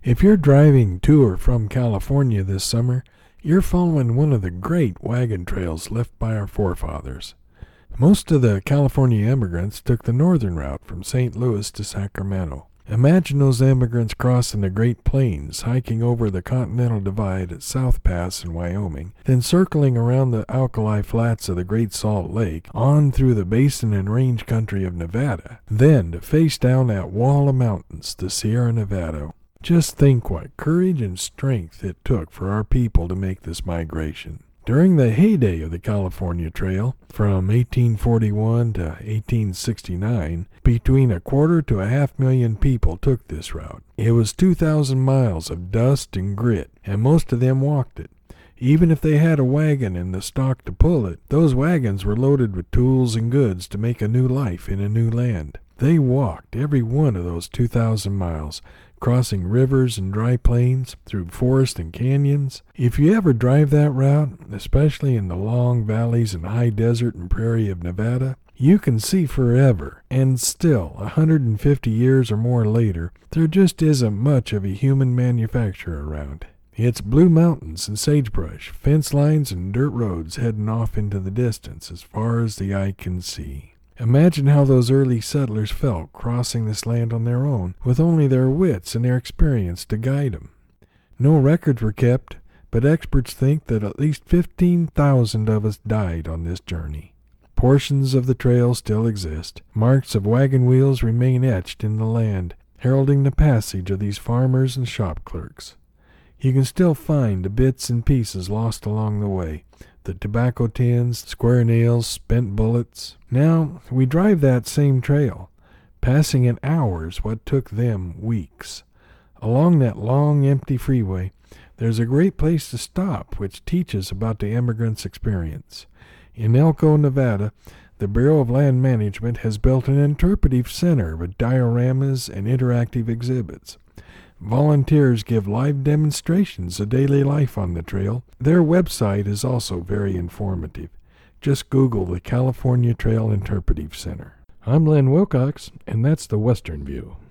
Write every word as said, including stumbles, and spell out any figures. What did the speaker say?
If you're driving to or from California this summer, you're following one of the great wagon trails left by our forefathers. Most of the California immigrants took the northern route from Saint Louis to Sacramento. Imagine those immigrants crossing the Great Plains, hiking over the Continental Divide at South Pass in Wyoming, then circling around the alkali flats of the Great Salt Lake, on through the basin and range country of Nevada, then to face down that wall of mountains, the Sierra Nevada. Just think what courage and strength it took for our people to make this migration. During the heyday of the California Trail, from eighteen forty-one to eighteen sixty-nine, between a quarter to a half million people took this route. It was two thousand miles of dust and grit, and most of them walked it. Even if they had a wagon and the stock to pull it, those wagons were loaded with tools and goods to make a new life in a new land. They walked every one of those two thousand miles, crossing rivers and dry plains, through forest and canyons. If you ever drive that route, especially in the long valleys and high desert and prairie of Nevada, you can see forever, and still, one hundred fifty years or more later, there just isn't much of a human manufacture around. It's blue mountains and sagebrush, fence lines and dirt roads heading off into the distance as far as the eye can see. Imagine how those early settlers felt crossing this land on their own, with only their wits and their experience to guide them. No records were kept, but experts think that at least fifteen thousand of us died on this journey. Portions of the trail still exist. Marks of wagon wheels remain etched in the land, heralding the passage of these farmers and shop clerks. You can still find the bits and pieces lost along the way, the tobacco tins, square nails, spent bullets. Now, we drive that same trail, passing in hours what took them weeks. Along that long, empty freeway, there's a great place to stop which teaches about the immigrants' experience. In Elko, Nevada, the Bureau of Land Management has built an interpretive center with dioramas and interactive exhibits. Volunteers give live demonstrations of daily life on the trail. Their website is also very informative. Just Google the California Trail Interpretive Center. I'm Len Wilcox, and that's the Western View.